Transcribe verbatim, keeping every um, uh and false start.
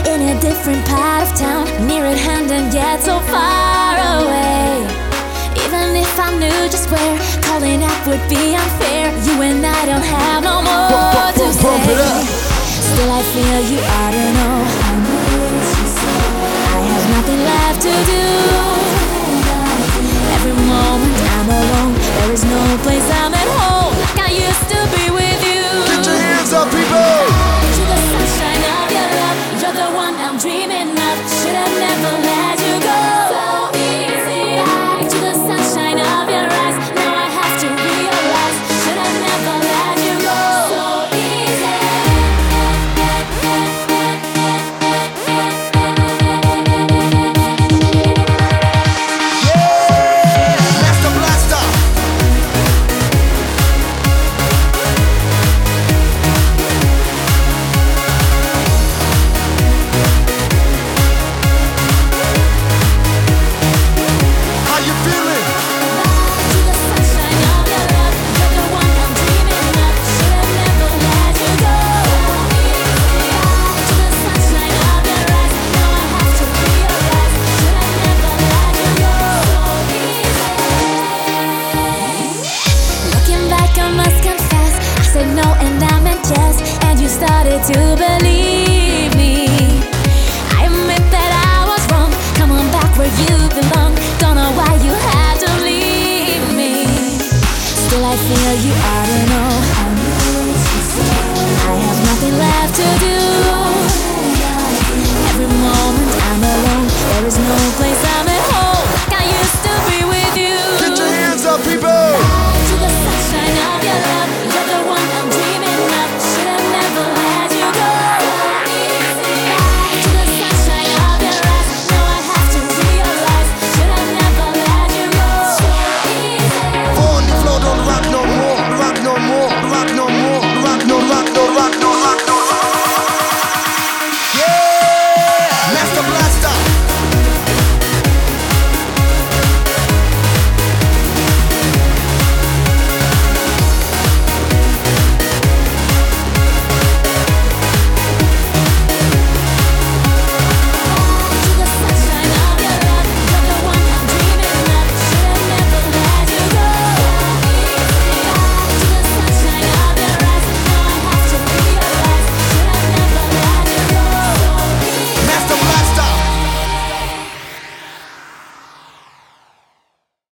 in a different part of town, near at hand and yet so far away. Even if I knew just where, calling out would be unfair. You and I don't have no more Bump, bump, to bump, say. bump it up. Still I feel you ought to know I have nothing left to do. Every moment I'm alone, there is no place I